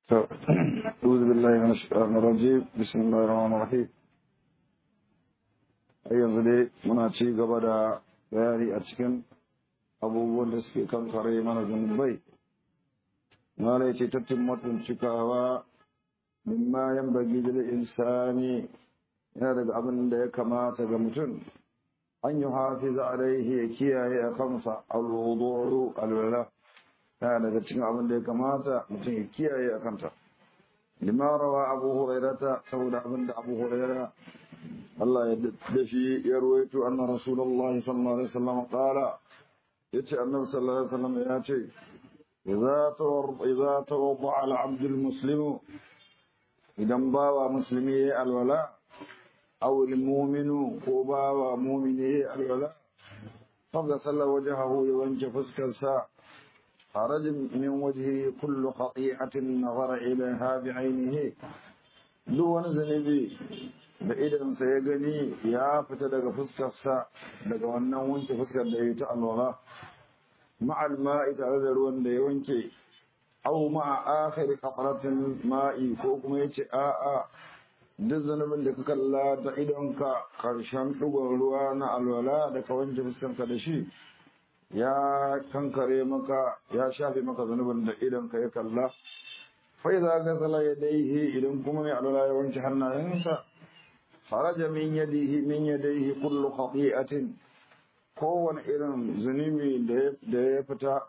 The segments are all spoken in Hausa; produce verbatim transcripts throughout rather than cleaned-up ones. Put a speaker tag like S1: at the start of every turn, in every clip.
S1: أعوذ بالله من الشيطان الرجيم بسم الله الرحمن الرحيم a yanzu dai muna ci gaba da bayani a cikin abubuwan da suke kan kare mana zunubai na ce tattin matun cikawa mimma yan bagi da insani yana daga abin da ya kamata ga mutum an yi hafiza alaihi ya kiyaye a kansa alwudu alwala yana daga cikin abin da ya kamata mutum ya kiyaye a kanta lima rawa abu hurairata saboda abin da abu huraira Allah ya dafi ya ruwaito anna rasulullah sallallahu alaihi wasallam qala yace annabi sallallahu alaihi wasallam ya ce idza tawar idza tawadda al abd al muslim idan bawa muslimi ya alwala aw al mu'minu ko bawa mu'mini ya alwala fa salla wajhahu ya wanke fuskarsa خرج من وجهه كل خطيئة نظر إليها بعينه دون ذنبي da idansa ya gani ya fita daga fuskarsa daga wannan wanke fuskar da ya ta alwala ma'al ma'i tare da ruwan da ya wanke au ma'a akhir qatratin ma'i ko kuma yace a'a duk zanubin da ka kalla da idonka karshen dugon ruwa na alwala da ka wanke fuskarka da shi ya kankare maka ya shafe maka zanubin da idonka ya kalla fa idza ghasala yadayhi idan kuma mai alwala ya wanke hannayensa خرج من يده من يديه كل خطيئة kowane irin zunubi da ya fita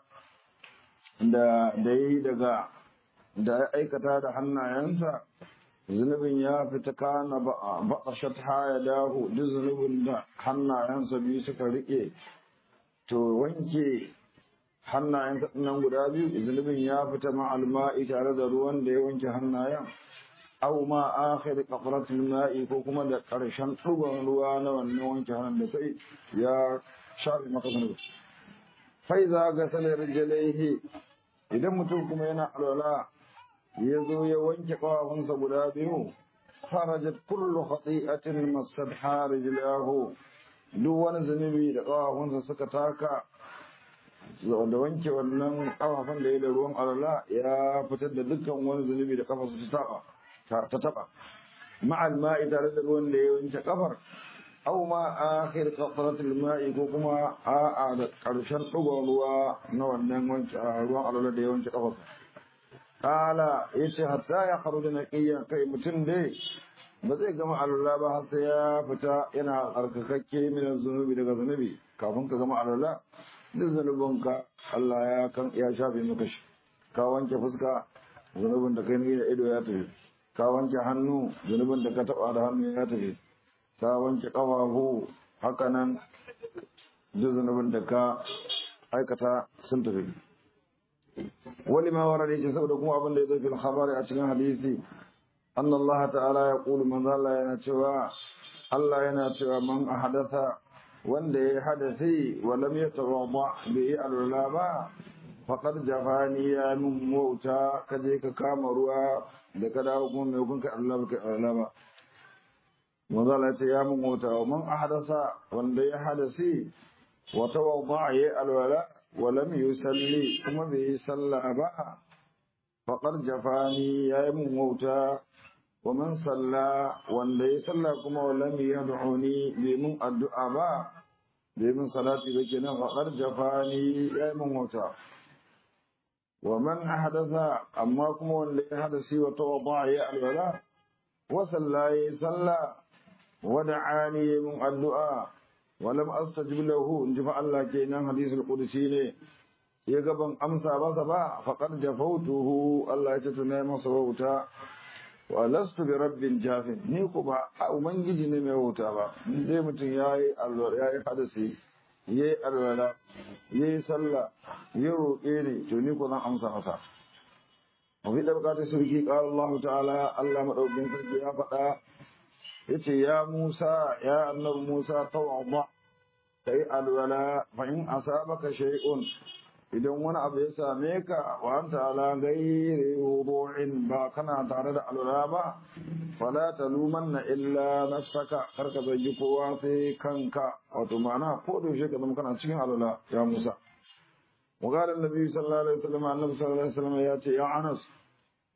S1: da yi daga da ya aikata da hannayensa zunubin ya fita kana baƙashat haya dahu duk zunubin da hannayensa biyu suka riƙe to wanke hannayensa nan guda biyu zunubin ya fita ma'alma'i tare da ruwan da ya wanke hannayen aw ma akhir qatratil ma'i ko kuma da karshen dugon ruwa na wannan wanke hannun da sai ya shafi maka zunubi fa iza ghasala rijlaihi idan mutum kuma yana alwala ya zo ya wanke kafafunsa guda biyu farajat kullu khati'atin masadha rijlahu duk wani zunubi da kafafunsa suka taka da wanke wannan kafafun da ya da ruwan alwala ya fitar da dukkan wani zunubi da kafarsa ta taka ta taba ma'al ma'i tare da ruwan da ya wanke kafar aw ma akhir qatratil ma'i ko kuma a'a da karshen dugon ruwa na wannan wanke ruwan alwala da ya wanke kafar kala yace hatta ya kharuja naqiyan kai mutum dai ba zai gama alwala ba har sai ya fita yana tsarkakakke min zunubi daga zunubi kafin ka gama alwala duk zunubinka Allah ya kan ya shafe maka shi ka wanke fuska zunubin da kai ne da ido ya tafi ka wanke hannu zunubin da ka taba da hannu ya tafi ka wanke ƙafafu haka nan duk zunubin da ka aikata sun tafi wani ma wara da yake saboda kuma abin da ya zafi labari a cikin hadisi anna Allah ta'ala ya qulu man Allah yana cewa Allah yana cewa man ahadatha wanda ya hadasi wa lam yatawadda bi al-ulama faqad jafani ya min wauta kaje ka kama ruwa da ka dawo kuma mai hukunka Allah baka Allah ba manzo Allah ce ya mun mota wa man ahdasa wanda ya hadasi wa tawadda ya alwala wa lam yusalli kuma bai salla ba faqad jafani ya mun mota wa man salla wanda ya salla kuma wa lam yad'uni bi mun addu'a ba bai mun salati ba kenan faqad jafani ya mun mota ومن أحدث أما كم اللي حدث وتوضع الولاء وصلى صلى ودعاني من الدعاء ولم أستجب له انجفع الله كينا حديث القدسي يقبن أمسى بصبا فقد جفوته الله يتتنام صوتا ولست برب جاف نيكوبا أو من جدي نموتا با ديمتن ياي الولاء حدثي yi alwala yi sallah yi roƙe ne to ni ko zan amsa masa mafi da bukatar surki ƙara Allah ta'ala Allah maɗaukin sarki ya faɗa ya ce ya Musa ya annabi Musa tawadda ka yi alwala fa in asabaka shay'un idan wani abu ya same ka wa anta ala ghairi wudu'in ba kana tare da alwala ba fala talumanna illa nafsaka karka zargi kowa sai kanka wato ma'ana ko da yaushe ka zama kana cikin alwala ya Musa wa qala annabi sallallahu alaihi wasallam annabi sallallahu alaihi wasallam ya ce ya Anas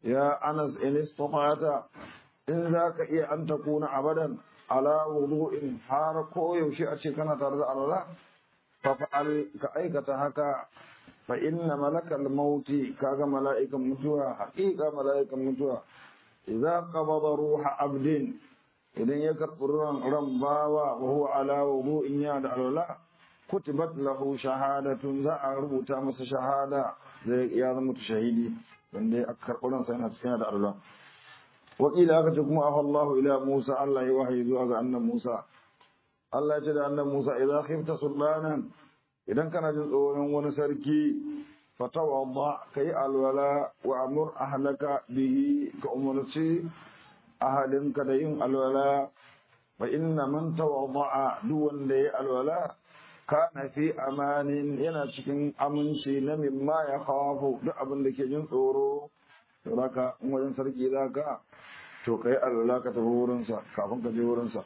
S1: ya Anas in istata'ta in zaka iya an takuna abadan ala wudu'in har ko yaushe a ce kana tare da alwala fa fa'al ka aikata haka fa inna malakal mauti kaga mala'ikan mutuwa haqiqa mala'ikan mutuwa idza qabada ruha abdin idan ya karɓi ran bawa wa huwa ala wudu'in ya da alwala kutibat lahu shahadatun za a rubuta masa shahada zai ya zama shahidi wanda ya karɓi ran sai yana cikin da alwala wakila aka ce kuma afallahu ila Musa Allah ya wahayi zuwa ga annan Musa Allah ya ce da annan Musa idan khifta sultanan idan kana jin tsoron wani sarki fatawadda kai alwala wa amur ahlaka bihi ka umarci ahalinka da yin alwala fa inna man tawadda duk wanda ya alwala kana fi amanin yana cikin aminci na mimma ya khafu duk abin da ke jin tsoro raka in wajen sarki zaka to kai alwala ka tafi wurinsa kafin ka je wurinsa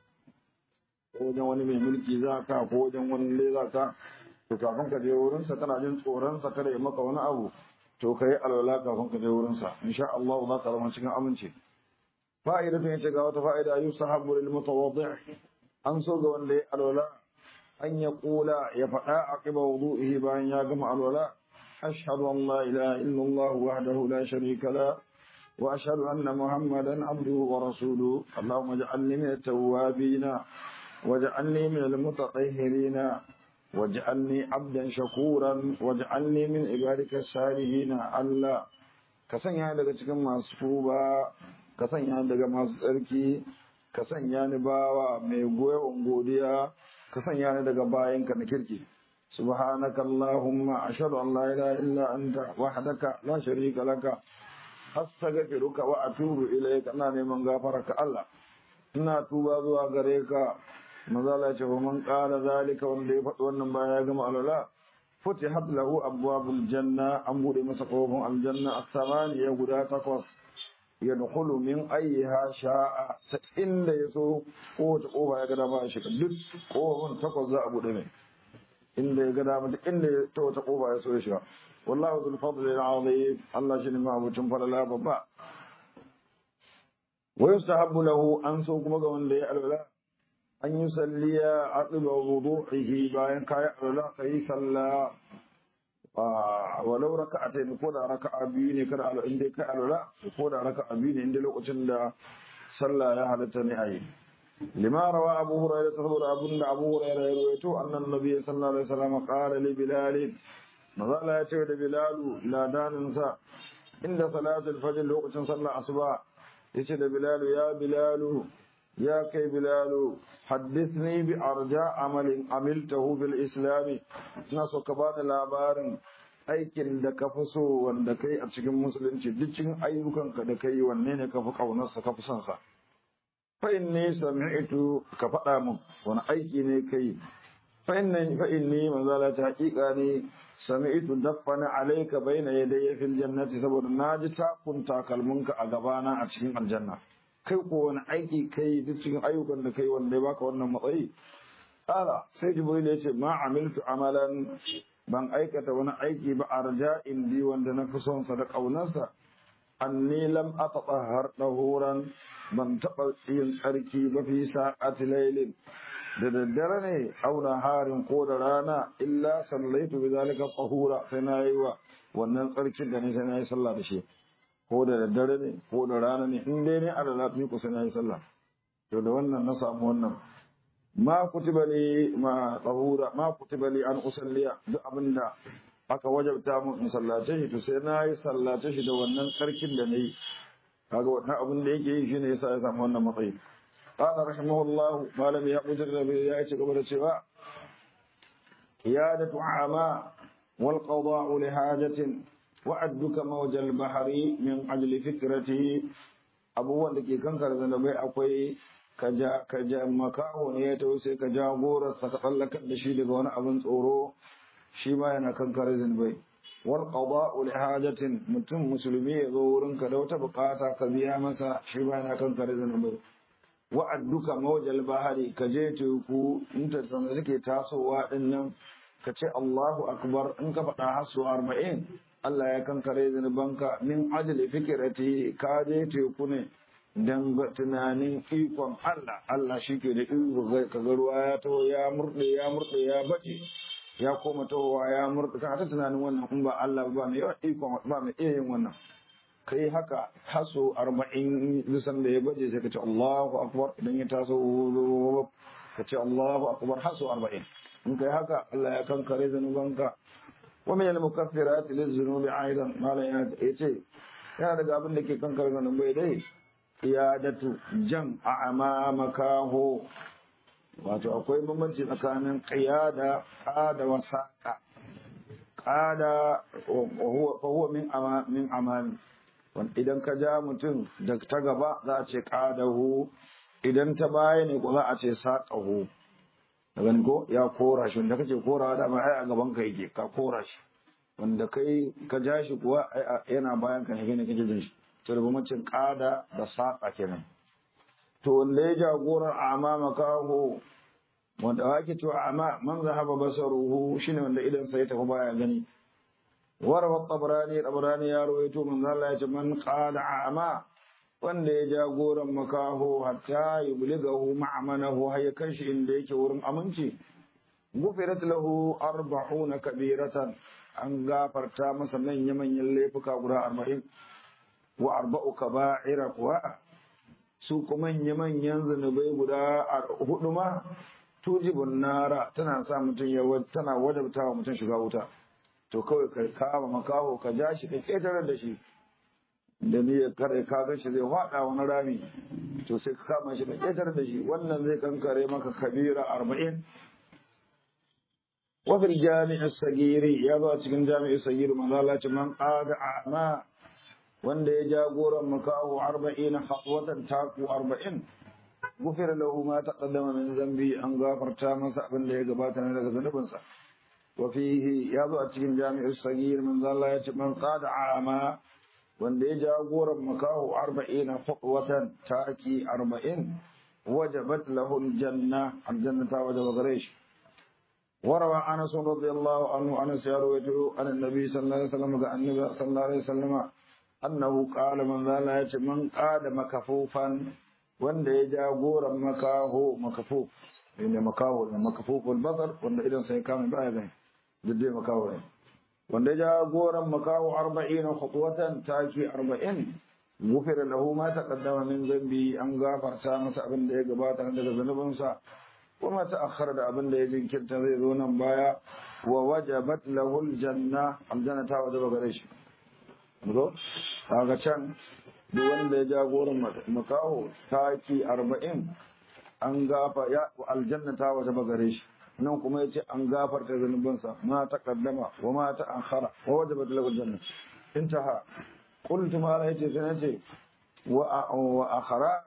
S1: ko wajen wani mai mulki zaka ko wajen wani le zaka to kafin ka je wurinsa kana jin tsoronsa kada ya maka wani abu to kai alwala kafin ka je wurinsa insha Allah za ka zama cikin aminci fa'idatu yace ga wata fa'ida yusahabu lil mutawaddi' an so ga wanda ya alwala an ya kula ya faɗa aqiba wudu'ihi bayan ya gama alwala ashhadu an la ilaha illa Allah wahdahu la sharika la wa ashhadu anna muhammadan abduhu wa rasuluhu allahumma ij'alni min at-tawwabin waj'alni min al-mutatahhirin waj'alni 'abdan shakuran waj'alni min ibadika as-salihin Allah ka sanya daga cikin masu tuba ka sanya daga masu tsarki ka sanya ni bawa mai goyon godiya ka sanya ni daga bayanka na kirki subhanaka allahumma ashhadu an la ilaha illa anta wahdaka la sharika laka astaghfiruka wa atubu ilayka ina neman gafararka Allah ina tuba zuwa gare ka mazala ce man qala zalika wanda ya faɗi wannan baya ya gama alwala futihat lahu abwabul janna an bude masa kofin aljanna at-thamaniya guda takwas yadkhulu min ayyiha sha'a ta inda yaso ko ta kofa ya ga dama ya shiga duk kofin takwas za a bude mai inda ya ga dama duk inda ta wata kofa ya so ya shiga wallahu dhul fadli al-azim Allah shi ne ma abucin falala babba wa yustahabbu lahu an so kuma ga wanda ya alwala an yusalliya aqiba wudu'ihi bayan kai alwala kai sallah walau raka'atayn ko da raka'a biyu ne kada alwala inda kai alwala ko da raka'a biyu ne inda lokacin da sallah ya halatta ne ayi lima rawa abu hurairah saboda abun da abu hurairah ya rawaito annan nabi sallallahu alaihi wasallam qala li bilal mazala ya ce da bilal ladanin sa inda salatul fajr lokacin sallah asuba yace da bilal ya bilal ya kai bilal haddithni bi arja amalin amiltahu bil islam na so ka bada labarin aikin da ka fi so wanda kai a cikin musulunci duk cikin ayyukanka da kai wanne ne ka fi kaunarsa ka fi son sa fa inni sami'tu ka faɗa min wani aiki ne kai fa inni fa inni manzala ta haƙiƙa ne sami'tu daffana alayka bayna yadayya fil jannati saboda naji takun takalminka a gabana a cikin aljanna kai ko wani aiki kai duk cikin ayyukan da kai wanda ya baka wannan matsayi ala sai jibril ya ce ma amiltu amalan ban aikata wani aiki ba arja indi wanda na fi son sa da kaunarsa anni lam atatahhar dahuran ban taɓa yin tsarki ba fi sa'ati laylin da daddare ne auna harin ko da rana illa sallaitu bi zalika tahura sai na yi wa wannan tsarkin da ne sai na yi sallah da shi ko da daddare ne ko da rana ne in dai ne a lafi ku sai na yi sallah to da wannan na samu wannan ma kutiba li ma tahura ma kutiba li an usalliya duk abinda aka wajabta mun in sallace shi to sai na yi sallace shi da wannan tsarkin da nayi kaga wannan abin da yake yi shine yasa ya samu wannan matsayi qala rahimahullahu malami ya kujar da ya ce gaba da cewa qiyadatu ama wal qada'u li hajatin wa'adduka mawjal bahri min ajli fikrati abubuwan da ke kankar zanabai akwai kaja kaja makaho ne ya tawo sai ka jagorarsa ka tsallakar da shi daga wani abin tsoro shi ma yana kankar zanabai wal qada'u li hajatin mutum musulmi ya zo wurin ka da wata bukata ka biya masa shi ma yana kankar zanabai wa'adduka mawjal bahri ka je teku in ta sanda suke tasowa din nan ka ce Allahu akbar in ka faɗa hasu arba'in Allah ya kankare zunubanka min ajli fikrati ka je teku ne dan tunanin ikon Allah Allah shike da iko ka ga ruwa ya to ya murde ya murde ya bace ya koma towa ya murde ka ta tunanin wannan in ba Allah ba mai ikon ba mai iya yin wannan kai haka haso arba'in lisan da ya baje sai ka ce Allahu akbar idan ya taso ka ce Allahu akbar haso arba'in in kai haka Allah ya kankare zanubanka wa min al-mukaffirat liz-zunubi aidan malan ya ce yana daga abin da ke kankare zanubai dai iyadatu jan a'amamaka ho wato akwai bambanci tsakanin qiyada qada wa saqa qada wa huwa min ama min amami idan ka ja mutum da ta gaba za a ce qadahu idan ta baya ne ko za a ce saqahu daga ko ya kora shi wanda kake korawa da ma ai a gaban ka yake ka kora shi wanda kai ka ja shi kuwa yana bayan ka ne kake jin shi to da bambancin qada da saqa kenan to wanda ya jagorar amama kaho wanda ake to amma man zahaba basaruhu shine wanda idan sai ta baya gani warwa tabrani tabrani ya rawaito man Allah ya ce man qada ama wanda ya jagoran makaho hatta yubligahu ma'amanahu hay kanshi inda yake wurin aminci gufirat lahu arba'una kabiratan an gafarta masa manya manyan laifuka guda arba'in wa arba'u kaba'ira kuwa su kuma manya manyan zanubai guda hudu ma tujibun nara tana sa mutum ya tana wajabta wa mutum shiga wuta to kawai ka kama makaho ka ja shi ka ketare da shi da ni ya kare ka ga shi zai fada wani rami to sai ka kama shi ka ketare da shi wannan zai kankare maka kabira arba'in wa fil jami'i sagiri ya zo a cikin jami'i sagiri manzo Allah ce man qada a'ma wanda ya jagoran makaho arba'in khatwatan taku arba'in gufira lahu ma taqaddama min zambi an gafarta masa abin da ya gabata ne daga zanubinsa wa fihi ya zo a cikin jami'i sagiri manzo Allah ya ce man qada a'ma wanda ya jagoran makaho arba'in khatwatan taki arba'in wajabat lahu aljanna aljanna ta wajaba gare shi وروى انس رضي الله عنه انس يروي عن النبي صلى الله عليه وسلم قال النبي صلى الله عليه وسلم انه قال من لا من قاد مكفوفا wanda ya jagoran makaho makafuf ne makaho ne makafuful basar wanda idan sai kama baya gani dai makaho ne wanda ya jagoran makaho arba'in khutwatan taki arba'in gufira lahu ma taqaddama min zambi an gafarta masa abin da ya gabata daga zanubinsa kuma ta'akhkhara da abin da ya jinkirta zai zo nan baya wa wajabat lahu aljanna aljanna ta wajaba gare shi go kaga can duk wanda ya jagoran makaho taki arba'in an gafa ya aljanna ta wajaba gare shi nan kuma yace an gafarta zanubansa ma taqaddama wa ma ta'akhkhara wa wajabat lahu aljanna intaha qultu ma la yace sai nace wa wa akhara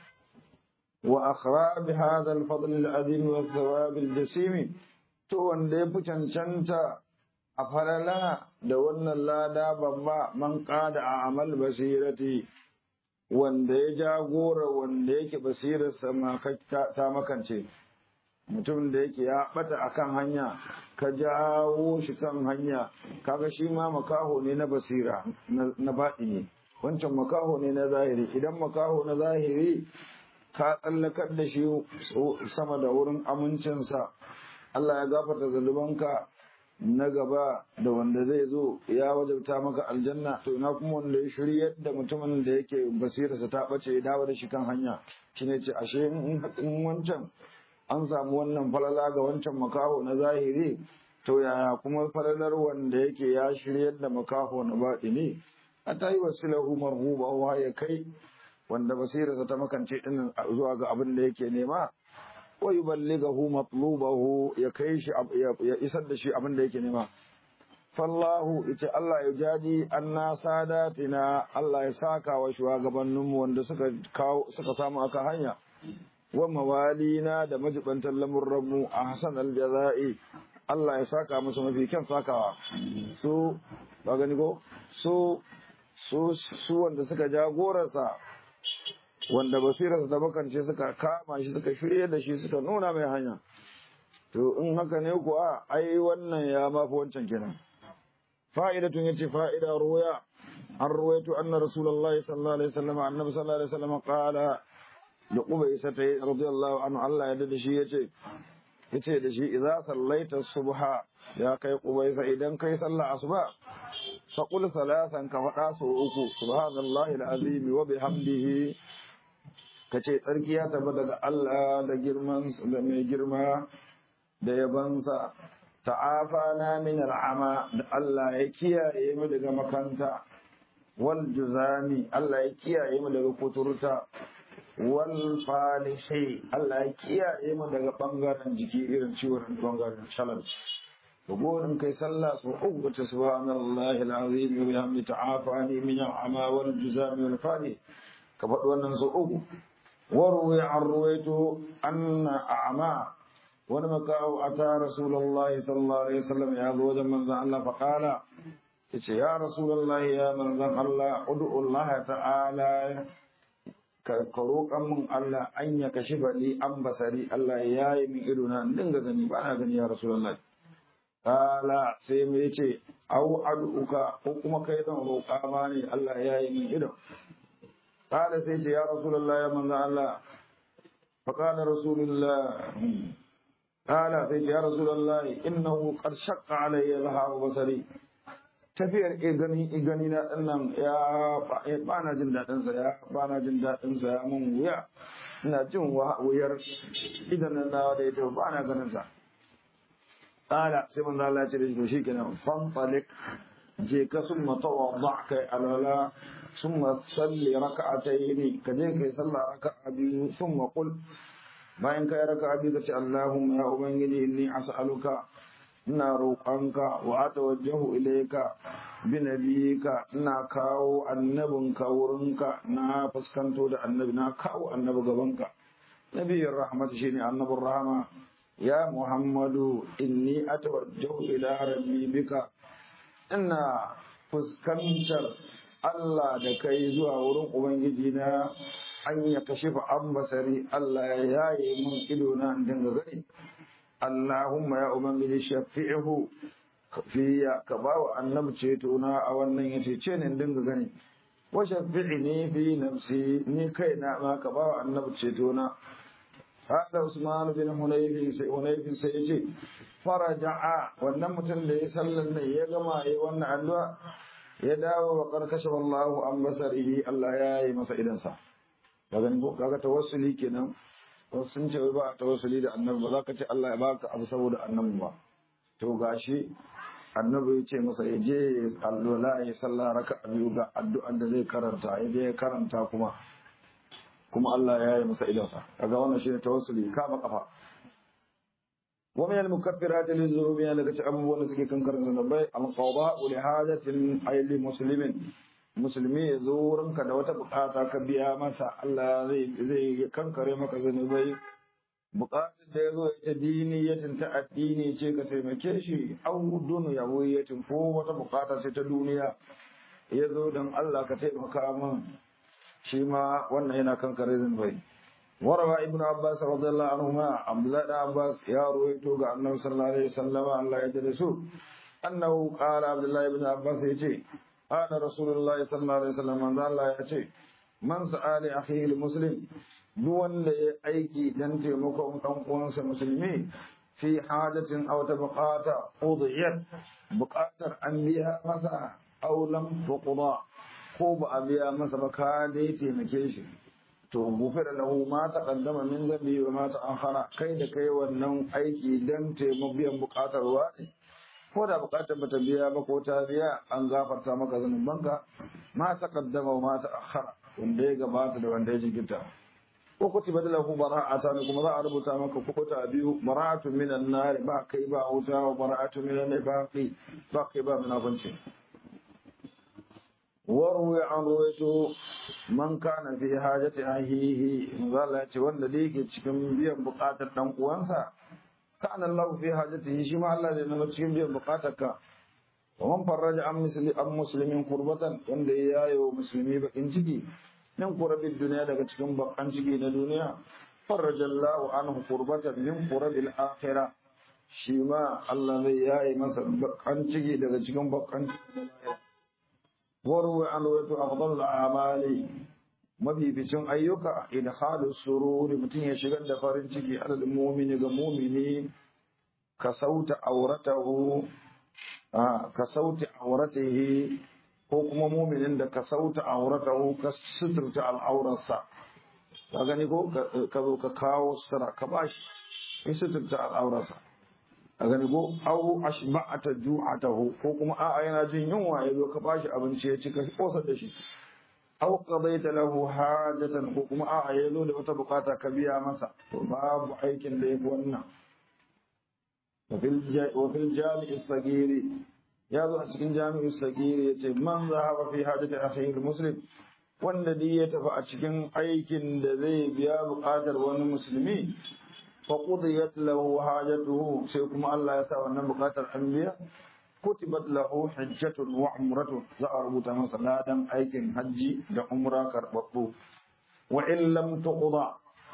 S1: وأخرى بهذا الفضل العظيم والثواب الجسيم تو wanda ya fi cancanta a falala da wannan lada babba man qada a amal basirati wanda ya jagora wanda yake basirarsa ma ta makance mutum da yake ya bata akan hanya ka jawo shi kan hanya kaga shi ma makaho ne na basira na baɗi ne wancan makaho ne na zahiri idan makaho na zahiri ka tsallakar da shi sama da wurin amincinsa Allah ya gafarta zalubanka na gaba da wanda zai zo ya wajabta maka aljanna to ina kuma wanda ya shiryar da mutumin da yake basirarsa ta bace ya dawo da shi kan hanya shine ce ashe in wancan an samu wannan falala ga wancan makaho na zahiri to yaya kuma falalar wanda yake ya shiryar da makaho na baɗini a tayi wasilahu marhuba wa ya kai wanda basirarsa ta makance din zuwa ga abin da yake nema wa yuballighahu matlubahu ya kai shi ya isar da shi abin da yake nema fallahu ita Allah ya jaji anna sadatina Allah ya saka wa shugabannin mu wanda suka kawo suka samu aka hanya wa mawalina da majibantan lamurran mu ahsan aljazai Allah ya saka musu mafi kyan sakawa su ba gani ko su su su wanda suka jagorarsa wanda basirarsa da bakance suka kama shi suka shirye da shi suka nuna mai hanya to in haka ne kuwa ai wannan ya mafi wancan kenan فائدة يتي فائدة رؤيا عن رويت أن رسول الله صلى الله عليه وسلم عن النبي صلى الله عليه وسلم قال لقبيسة رضي الله عنه الله يدد شيء يتي يتي دشي إذا صليت الصبح يا كي قبيسة إذا كي صلى الصبح فقل ثلاثا كفقاس أكو سبحان الله العظيم وبحمده كتي تركيا تبدأ الله دا جرمان دا مي جرما دا يبنسا ta'afana min al'ama da Allah ya kiyaye mu daga makanta wal juzami Allah ya kiyaye mu daga kuturta wal falishi Allah ya kiyaye mu daga bangaren jiki irin ciwon bangaren challenge to gurin kai sallah su uku ta subhanallahi alazim wa bihamdi ta'afani min al'ama wal juzami wal fali ka faɗi wannan su uku warwi an ruwaitu anna a'ma wani makawo a ta Rasulallah sallallahu Alaihi wasallam ya zo wajen manzan Allah faƙala ya ce ya Rasulallah ya manzan Allah udu'ullah ta'ala ka roƙan min Allah an ya kashi faɗi an basari Allah ya yi min ido na dinga gani ba na gani ya Rasulallah ƙala sai mai ce au adu'uka ko kuma kai zan roƙa ma ne Allah ya yi min ido ƙala sai ce ya Rasulallah ya manzan Allah faƙala Rasulullah قال سيدي يا رسول الله إنه قد شق علي ذهاب بصري tafiyar igani igani na dinnan ya bana jin dadin sa ya bana jin dadin sa ya mun wuya ina jin wuyar idan na da ita bana ganin sa qala sai manzo Allah ya ce da shi kenan fan talik je ka summa tawadda kai alala summa salli rak'atayn ka je kai sallah raka'a biyu summa qul bayan ka yi raka abi ka ce Allahumma ya ubangiji inni as'aluka ina roƙonka wa atawajjahu ilayka bi nabiyika ina kawo annabinka wurinka na fuskanto da annabi na kawo annabi gabanka nabiyur rahmat shine annabur rahama ya muhammadu inni atawajjahu ila rabbi bika ina fuskantar Allah da kai zuwa wurin ubangiji na an ya kashifa an basari Allah ya yaye mun ido na dinga gani Allahumma ya ubangiji shafi'uhu fiya ka bawa annabi ceto na a wannan yace ce ne dinga gani wa shafi'ni fi nafsi ni kaina ma ka bawa annabi ceto na hada Usman bin Hunayfi sai Hunayfi sai yace faraja'a wannan mutum da ya sallan ne ya gama yayi wannan addu'a ya dawo wa karkashe wallahu an basarihi Allah ya yi masa idansa kaga ko kaga tawassuli kenan wasu sun ce ba tawassuli da annabi ba za ka ce Allah ya baka abu saboda annabi ba to gashi annabi ya ce masa ya je allola ya salla raka biyu ga addu'ar da zai karanta ya je ya karanta kuma kuma Allah ya yi masa idansa kaga wannan shine tawassuli kama kafa wa min al-mukaffirat lizunubi daga cikin abubuwan da suke kankar zanubai al-qada'u li hajatin ayli muslimin musulmi ya zo wurinka da wata bukata ka biya masa Allah zai zai kankare maka zanubai bukatar da ya zo ita diniyatin ta addini ce ka taimake shi au dunyawiyatin ko wata bukata ce ta duniya ya zo don Allah ka taimaka min shi ma wannan yana kankare zanubai warwa ibnu abbas radiyallahu anhuma abdullah da abbas ya ruwaito ga annabi sallallahu alaihi wasallam Allah ya jada su annahu qala abdullah ibnu abbas yace قال رسول الله صلى الله عليه وسلم من الله يأتي من سأل أخيه المسلم دون أيكي دنتي مكم تنقونس مسلمي في حاجة أو تبقات قضيت بقاتر أنبياء مسا أو لم تقضى خوب أنبياء مسا بكاديتي مكيش تغفر له ما تقدم من ذنبه وما تأخر كيد كي ونم أيكي دنتي مبيا بقاتر وادي ko da bukatar bata biya ba ko ta biya an gafarta maka zanubanka ma ta kaddama ma ta akhara wanda ya gabata da wanda ya jigita ko kutiba lahu bara'ata ne kuma za a rubuta maka kukuta biyu bara'atu minan nar ba kai ba wuta wa bara'atu minan nifaqi ba kai ba munafunci warwi an ruwaito man kana fi hajati ahihi zalla ce wanda da yake cikin biyan bukatar dan uwansa kana Allah fi hajatihi shi ma Allah zai nuna cikin biyan bukatarka wa man farraja an misli an muslimin qurbatan wanda ya yayo musulmi bakin ciki min qurbil duniya daga cikin bakan ciki na duniya farraja Allah anhu qurbatan min qurbil akhirah shi ma Allah zai yayi masa bakan ciki daga cikin bakan ciki waru an wato afdalul a'mali mafificin ayyuka idhalu sururi mutum ya shigar da farin ciki alal mu'mini ga mu'mini ka sauta auratahu ka sauti auratihi ko kuma mu'minin da ka sauta auratahu ka suturta al'aurarsa ka gani ko ka zo ka kawo sutura ka bashi in suturta al'aurarsa a gani ko au ashba'ata ju'atahu ko kuma a'a yana jin yunwa ya zo ka bashi abinci ya ci ka kosar da shi au qadaita lahu hajatan ko kuma a'a ya zo da wata bukata ka biya masa to babu aikin da yafi wannan wa fil jami'i sagiri ya zo a cikin jami'i sagiri yace man zahaba fi hajati akhihi muslim wanda dai ya tafi a cikin aikin da zai biya bukatar wani musulmi فقضيت له حاجته سيكم الله يسعى أن بقاتل الأنبياء كتبت له حجة وعمرة زأربط مسلادا أيكن حجي لعمرة كربطو وإن لم تقضى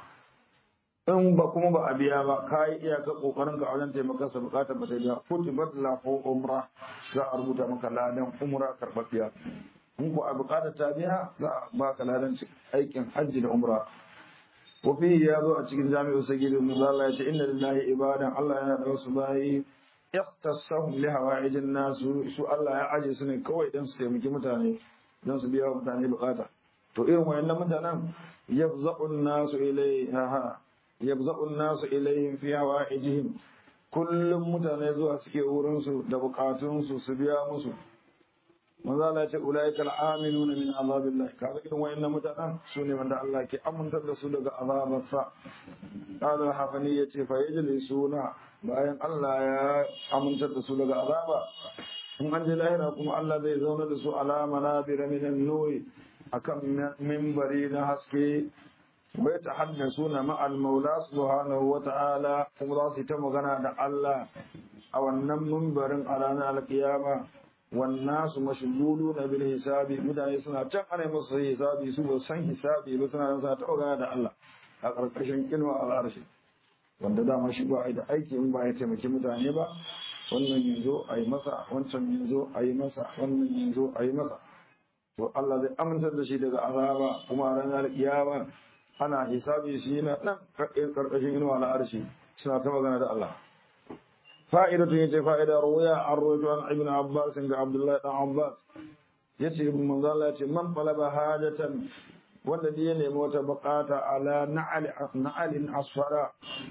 S1: إن بكم بأبيا كاي إياك قرنك عجنت مكاس بقاتل بتجا كتبت له عمرة زأربط مسلادا عمرة كربطيا إنكو أبقات تابعها زأربط مسلادا أيكن حجي لعمرة وفيه يادو أتشكل جامع سجيد من الله إن لله عبادا الله ينادى سباهي اختصهم لهوائج الناس سوء الله يعجي سنة كوي دنس يمكي متاني دنس بيها متاني بقاتا تو إيه وإن متانا يفزع الناس إليها يفزع الناس إليهم في هوائجهم كل متاني ذو أسكي أورنسو دبقاتنسو سبيا مسو manzo Allah ya ce ulaika al-aminuna min azabillah kaga irin wayannan mutanen sune wanda Allah ke amintar da su daga azabarsa qala hafani yace fa yajlisuna bayan Allah ya amintar da su daga azaba in an je lahira kuma Allah zai zauna da su ala manabira min an-nur akan minbari na haske wa yatahaddasuna ma al-maula subhanahu wa ta'ala kuma za su ta magana da Allah a wannan minbarin a ranar al-qiyama والناس مشغولون بالحساب mutane suna can ana musu hisabi su ba san hisabi ba suna nan suna ta magana da Allah a karkashin kinwa al'arshi wanda dama shi ba ai da aiki in ba ya taimaki mutane ba wannan yanzu ayi masa wancan yanzu ayi masa wannan yanzu ayi masa to Allah zai amintar da shi daga azaba kuma ranar kiyama ana hisabi shi na nan karkashin kinwa al'arshi suna ta magana da Allah فائدة يتي فائدة رؤيا الرجل عن ابن عباس عند عبد الله بن عباس يتي ابن منزل يتي من طلب حاجة والذي ينمو تبقات على نعل نعل أصفر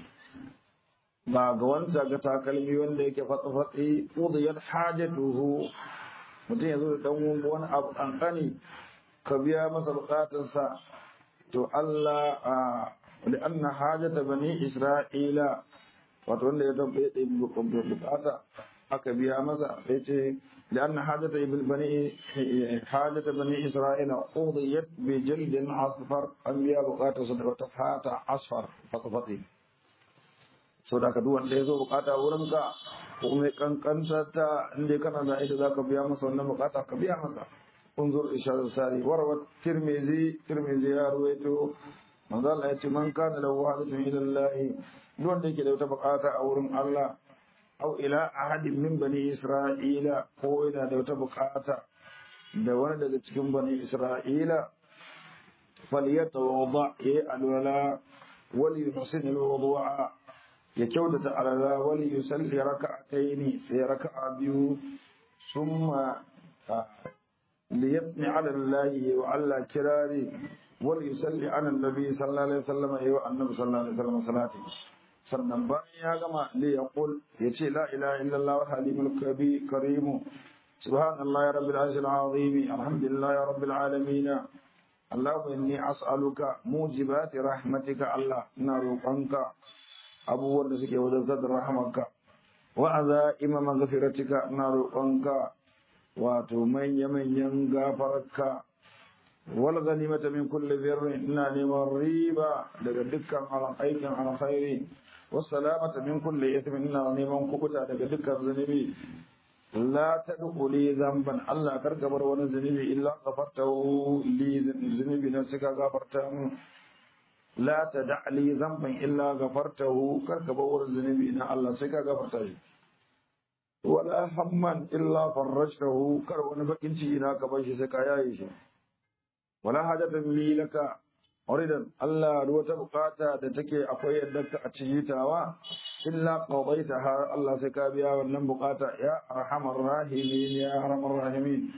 S1: باغوانتا غتا كلمي wanda yake fatsi udiyat hajatuhu mutum yazo da dan wani abu kankani ka biya masa bukatunsa to Allah li anna hajata bani isra'ila wato wanda ya tabbe da bukata aka biya masa sai ce da anna hajata ibn bani hajata bani isra'ila qudiyat bi jildin asfar an biya bukata su da wata fata asfar fatfati so da ka duk wanda ya zo bukata wurin ka ko mai kankanta ta inda kana da ita zaka biya masa wannan bukata ka biya masa unzur ishar sari warwa tirmizi tirmizi ya ruwaito manzo Allah ya ce man kana lahu hajatun ila Allah wanda yake da wata bukata a wurin Allah au ila ahadin min bani Isra'ila ko yana da wata bukata da wani daga cikin bani Isra'ila falyatawadda ya alwala wal yuhsin alwudu'a ya kyautata alwala wal yusalli rak'atayn sai rak'a biyu summa liyabni ala Allah wa alla kirari wal yusalli ala nabi sallallahu alaihi wasallam wa annabi sallallahu alaihi wasallam salati sannan bayan ya gama li yaqul yace la ilaha illallah wal halimul kabir karim subhanallahi rabbil arshil azim alhamdulillahi rabbil alamin allahumma inni as'aluka mujibati rahmatika allah ina roƙonka abubuwan da suke wadatar da rahmarka wa azaima maghfiratika ina roƙonka wato manya manyan gafararka wal ghanimata min kulli birrin ina neman riba daga dukkan aikin alkhairi والسلامة من كل إثم إنا نيمان كبتا daga dukkan zunubi la tadkhuli dhanban Allah karkabar wani zunubi illa ghafartahu li zunubi na suka gafarta mu la tad'a li dhanban illa ghafartahu kar ka bar zunubi na Allah sai ka gafarta shi wala hamman illa farajtahu kar wani bakin ciki na ka bar shi sai ka yaye shi wala hajatan li laka uridan Allah wata bukata da take akwai yadda ka a ciyitawa illa qadaitaha Allah sai ka biya wannan bukata ya arhamar rahimin ya arhamar rahimin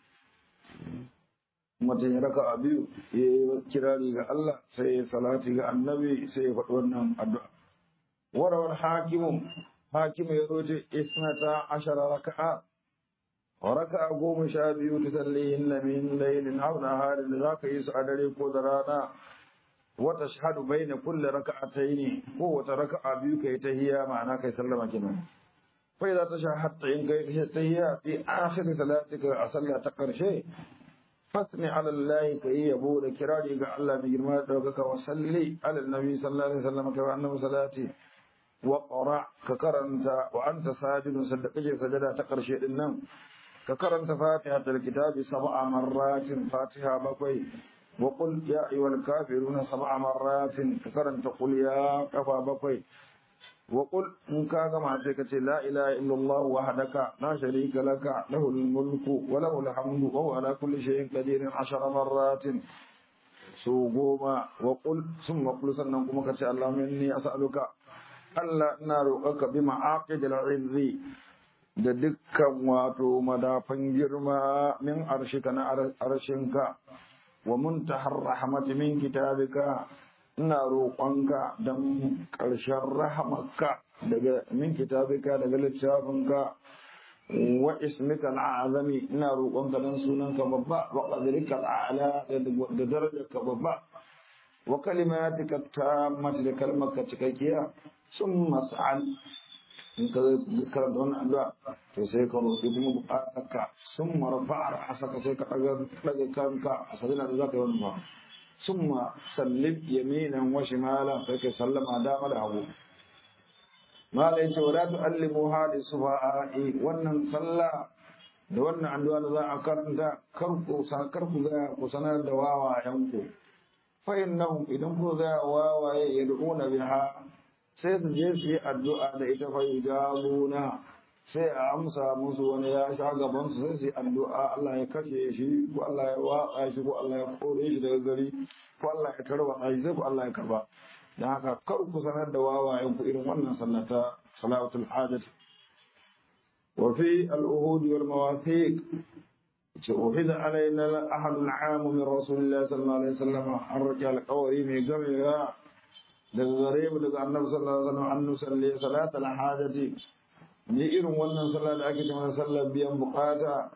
S1: mutum ya raka a biyu ya yi kirari ga Allah sai ya salati ga annabi sai ya faɗi wannan addu'a warawar hakimun hakimu ya roce isnata ashara raka'a wa raka'a goma sha biyu ta sallihin na min lailin har na halin da za ka yi su a dare ko da rana wata shahadu bai na kulle raka'atai ne ko wata raka'a biyu ka yi tahiyya ma'ana kai sallama kenan fai za ta shahadta in kai tahiyya fi akhir salatika a sallah ta ƙarshe fasni ala Allah kai yabo da kirari ga Allah mai girma da daukaka wa salli ala nabi sallallahu alaihi wasallam kai annabi salati wa qara ka karanta wa anta sajidun sadaqake sajada ta karshe din nan ka karanta fatihatul kitabi sab'a marratin fatiha bakwai wa qul ya ayyuhal kafirun sab'a marratin ka karanta qul ya kafa bakwai وقل إن كان ما سكت لا إله إلا الله وحدك لا شريك لك له الملك وله الحمد وهو على كل شيء قدير عشر مرات سوقوما وقل ثم قل سنكم كتش اللهم إني أسألك ألا نارك بمعاقد العذ da dukkan wato madafan girma min arshika na arshinka wa muntahar rahmati min kitabika ina roƙonka don ƙarshen rahamarka daga min kitabika daga littafinka wa ismika al'azami ina roƙonka don sunanka babba wa qadrika al'ala da darajarka babba wa kalimatika tammati da kalmarka cikakkiya summa sa'al in ka karanta wannan addu'a to sai ka roƙi kuma buƙatarka summa rafa'a ra'saka sai ka daga kanka a sadina da zaka yi wannan ba ثم سلم يمينا وشمالا سيك سلم دام له ما ليت ولا تعلموها للسفهاء wannan sallah da wannan addu'a da za a karanta karku karku ga ku sanar da wawayenku fa innahum idan ku ga wawaye yad'una biha sai su je su yi addu'a da ita fa yujabuna sai a amsa musu wani ya sha gaban su sai su yi addu'a Allah ya kashe shi ko Allah ya watsa shi ko Allah ya kore shi daga gari ko Allah ya tarwa shi sai ko Allah ya karba dan haka kar ku sanar da wawayen ku irin wannan sallata salawatul hajat wa fi al-uhud wal mawathiq uhida alaina al-ahad al-aam min rasulillah sallallahu alaihi wasallam harja al-qawri mai gamewa daga gare mu daga annabi sallallahu alaihi wasallam annu salli salatul hajati ni irin wannan sallah da ake cewa sallar biyan bukata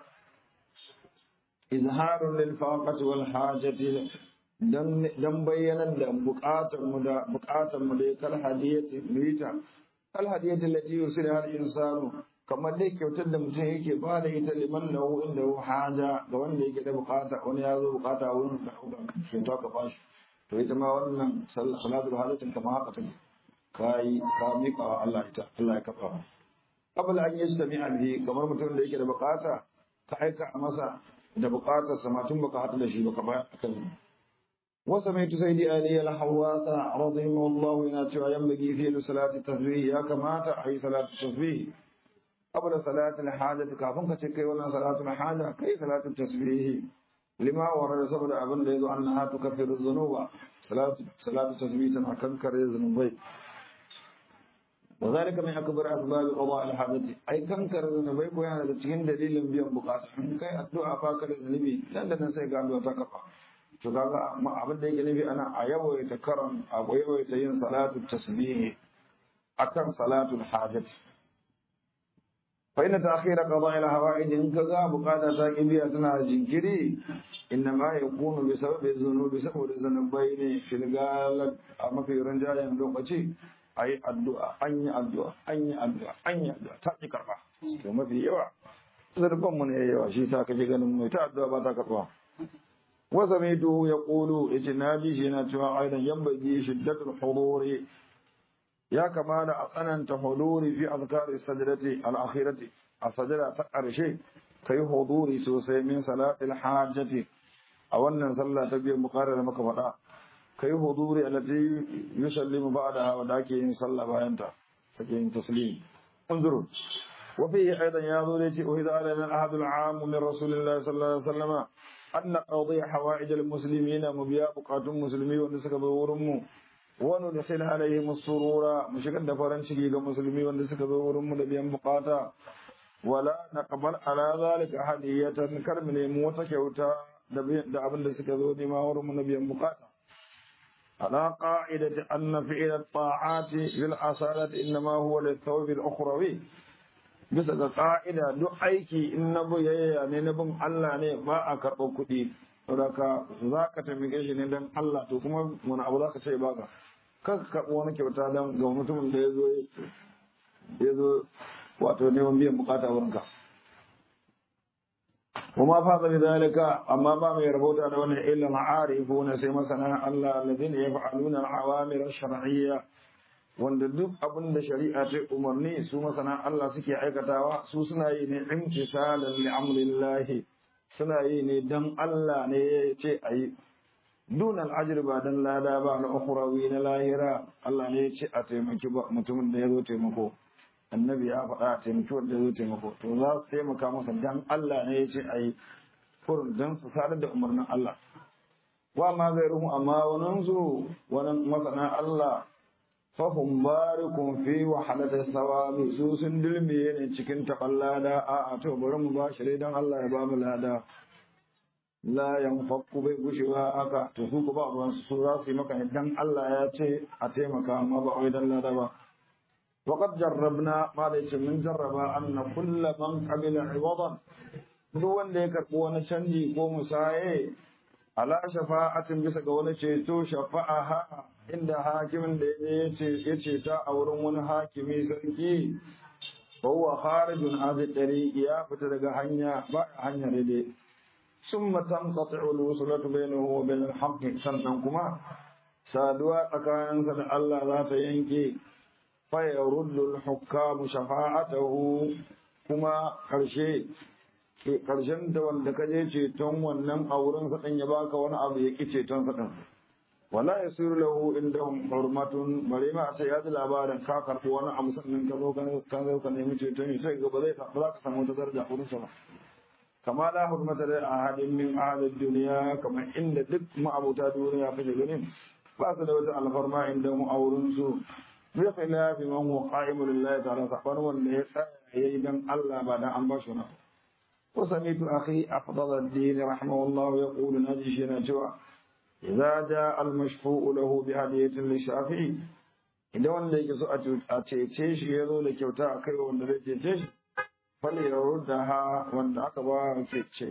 S1: izharun lil faqati wal hajati dan dan bayyana da bukatar mu da bukatar mu da kal hadiyati mita kal hadiyati lati yusiru al insanu kamar dai kyautar da mutum yake ba da ita liman lahu inda haja ga wanda yake da bukata wani ya zo bukata wurin ka kyauta ka bashi to ita ma wannan salatul hajatin kamar haka take kai ka mika wa Allah ita Allah ya kafa qabla an yajtami'a bihi kamar mutum da yake da bukata ka aika masa da bukatar sa matun baka hadu da shi baka ba akan wa samaitu sayyidi ali al-hawasa radiyallahu ina cewa yambagi fi salati tasbih ya kamata ayi salatu tasbih qabla salati al-hajat kafin ka ce kai wannan salatu al-haja kai salatu tasbih lima warada saboda abin da yazo annaha tukaffiru dhunuba salatu salatu tasbih tana kankare zunubai وذلك من أكبر أسباب قضاء الحاجة أي كان كرزنا بيكو يعني تشكين دليل بيان بقاطع كي الدعاء فاكر النبي لأن نسي قام وتكفى فقال ما عبد النبي أنا أيوه يتكرم أو أيوه يتين صلاة التسبيح أكثر صلاة الحاجة فإن تأخير قضاء الحوائج إن كذا بقاطع تاكبية أثناء الجنكري إنما يكون بسبب الذنوب بسبب الذنوبين في الغالب أما في رنجال يملوكتي ayi addu'a an yi addu'a an yi addu'a an yi addu'a ta ki karba to mafi yawa zurban mu ne yawa shi sa kake ganin mai ta addu'a ba ta karba wa samitu yaqulu ijnabi shi na cewa aidan yambaji shiddatul huduri ya kamata a tsananta huduri fi azkari sajdati al-akhirati a sajada ta karshe kai huduri sosai min salatil hajjati a wannan sallah ta biyan bukarar da muka faɗa kai huduri allati yusallimu ba'daha wa da ake yin sallah bayan ta take yin taslim unzuru wa fihi aidan ya zo yace uhida alaina al-ahad al-aam min rasulillahi sallallahu alaihi wasallam anna qadi hawaij al-muslimina mubiya buqatun muslimi wanda suka zo wurin mu wa nudkhil alaihim as-surura mu shigar da farin ciki ga musulmi wanda suka zo wurin mu da biyan bukata wala naqbal ala zalika hadiyatan karmine mu wata kyauta da abin da suka zo nema wurin mu na biyan bukata على قاعدة أن فعل الطاعات في الأصالة إنما هو للثواب الأخروي بس قاعدة دو أيكي إنبو يعني نبم الله ني ما أكربو كدي ولكا ذاك تميكيش ندن الله تو كما من أبو ذاك شيء باكا كك كربو نكي وتعلم قومتم ديزو ديزو واتو نيوم بيهم بقاتا ورنكا وما فاض بذلك أما ما يربط على أن إلا العارفون سيمسنا الله الذين يفعلون العوامر الشرعية وندب أبن شريعة أمرني سومسنا الله سكي عيكتاوا سوسنايني امتثالا لأمر الله سنايني دم الله نيتي أي دون الأجر بعد الله دابا الأخروين لاهرا الله نيتي أتيمكي متمن ديزو تيمكو annabi ya faɗa a taimaki wanda zai taimako to za su taimaka masa dan Allah ne ya ce a yi kurin don su sadar da umarnin Allah wa ma gairuhu amma wannan su wannan masana Allah fahum barikun fi wahalati thawabi su sun dilmiye ne cikin taballada a a to bari mu ba shi dan Allah ya ba mu lada la yanfaqu bai gushewa aka to su ko ba ruwan su za su yi maka dan Allah ya ce a taimaka amma ba wai dan lada ba وقد جربنا ما ليس من جرب أن كل من قبل عوضا دون ذلك قوة شنجي قوم ساي على شفاعة بس قوة شيتو شفاعها عند حاكم يشيتا أو رمون حاكمي سنكي وهو خارج هذه الطريق يا فتدق حنيا با حنيا ردي ثم تنقطع الوصلة بينه وبين الحق سننكما سادوا أكان سن الله ذات ينكي فيرد الحكام شفاعته كما قرشي karshen da wanda ka je ceton wannan auren sa din ya baka wani abu ya ki ceton sa din wala yasiru lahu indahum hurmatun bare ma sai ya ji labarin ka karbi wani abu sannan ka zo ka zo ka nemi ceton sai ga ba zai ba za ka samu wata daraja wurin sa ba kama la hurmata da ahadin min ahadid dunya kamar inda duk ma'abuta duniya kake ganin ba su da wata alfarma inda mu auren su بخلاف من هو قائم لله تعالى سبحانه وليس يدن الله بعد أن بشنا وسمعت أخي أفضل الدين رحمه الله يقول نجيشنا جوا إذا جاء المشفوع له بهدية للشافعي إذا وان ليك سؤال أتيتيش يدو لكيوتا أكي وان ليك فليردها وان أكبا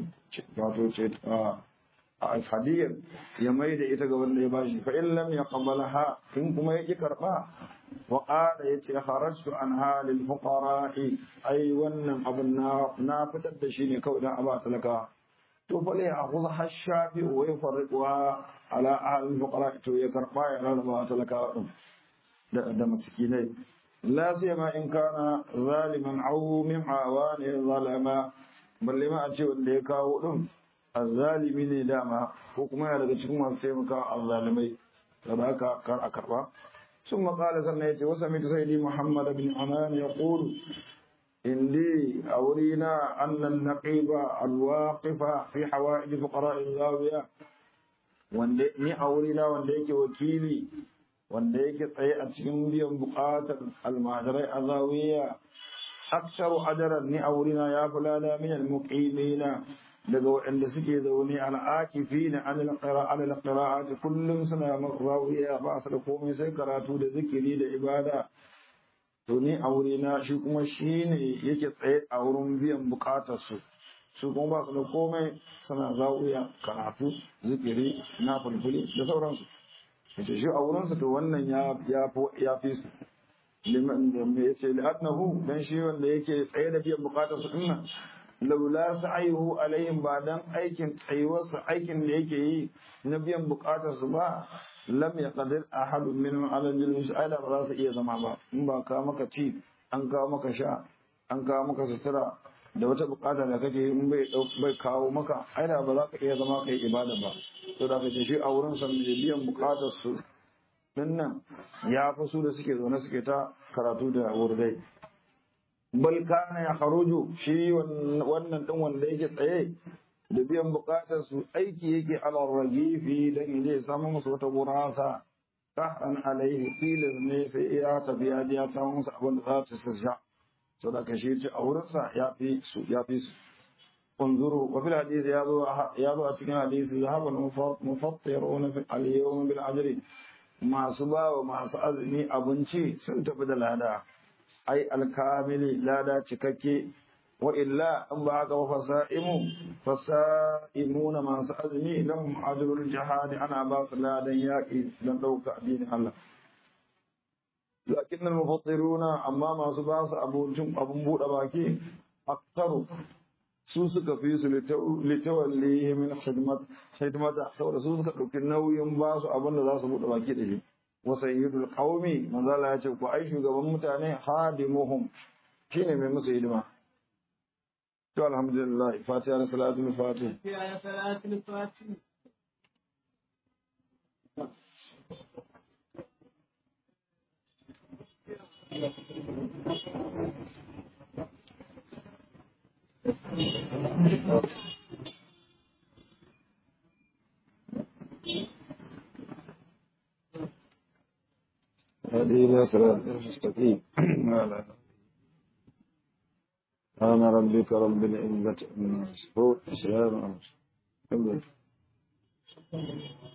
S1: الحديث يميد إتقى واللي باشي فإن لم يقبلها إنكم يجي كربا وقال يتي خرجت عنها للفقراء أي ونم أبنا نافتت دشيني كودا أبات لك تفلي أخذها الشافي ويفرقها على أهل الفقراء تو يكربا على أبات لك ده مسكيني لا سيما إن كان ظالما أو من عوان ظلما بل لما أتي واللي كاولهم الظالمين داما حكما يلقى تكما سيمكا الظالمين فذاك كان أكربا ثم قال سنيتي وسمعت سيدي محمد بن أمان يقول إني أورينا أن النقيب الواقف في حوائج فقراء الزاوية وندي أورينا ونديك وكيلي ونديك طيئة بيوم بقاتل المعجرة الزاوية أكثر أجرا ني أورينا يا فلانا من المقيمين daga waɗanda suke zaune al'akifina anil qira'ati kullum suna rawiya ba su da komai sai karatu da zikiri da ibada to ni aure na shi kuma shine yake tsaye a wurin biyan bukatar su su kuma ba su da komai suna zawiya karatu zikiri na fulfuli da sauransu yace shi auren su to wannan ya ya ya fi su liman da me yace li'annahu dan shi wanda yake tsaye da biyan bukatar su dinnan laula sa'ayhu alaihim ba dan aikin tsayuwarsa aikin da yake yi na biyan bukatar su ba lam yaqdir ahad minhum ala jilus ala ba za su iya zama ba in ba ka maka ci an kawo maka sha an kawo maka sutura da wata bukata da kake in bai bai kawo maka ai da ba za ka iya zama kai ibada ba to da kace shi a wurin sa biyan bukatar su dinnan ya fi su da suke zaune suke ta karatu da wurdai bal kana ya kharuju shi wannan din wanda yake tsaye da biyan bukatar su aiki yake ala ragifi dan zai samu musu wata gurasa tahran alaihi tilas ne sai ya tafi ya ya samu musu abin da za su sha to da kashe ce a wurin sa ya fi su ya fi su unzuru wa fil hadith ya zo ya zo a cikin hadisi zahabul mufattiruna fil al-yawm bil ajri masu bawa masu azumi abinci sun tafi da lada ai alkamili lada cikakke wa illa an ba haka ba fasaimu fasaimuna masu azumi lahum ajrul jihad ana ba su ladan yaki dan dauka addinin Allah lakin al-mufattiruna amma masu ba su abincin abun bude baki aktaru su suka fi su litawallihi min khidmat khidmata saboda su suka dauki nauyin ba su abin da za su bude baki da shi wa sayyidul qaumi manzala ya ce ku ai shugaban mutane hadimuhum shine mai musu hidima to alhamdulillah fatiha da salatul fatih
S2: ya salatul fatih
S1: هذه إلى صراط المستقيم سبحان ربك رب العزة عما يصفون وسلام على المرسلين